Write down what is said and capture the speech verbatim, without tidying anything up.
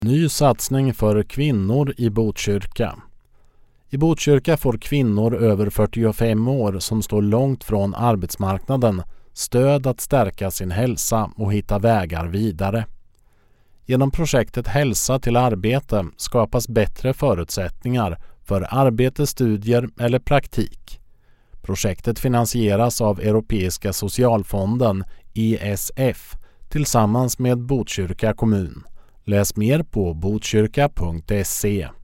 Ny satsning för kvinnor i Botkyrka. I Botkyrka får kvinnor över fyrtiofem år som står långt från arbetsmarknaden stöd att stärka sin hälsa och hitta vägar vidare. Genom projektet Hälsa till arbete skapas bättre förutsättningar för arbete, studier eller praktik. Projektet finansieras av Europeiska socialfonden E S F tillsammans med Botkyrka kommun. Läs mer på botkyrka punkt se.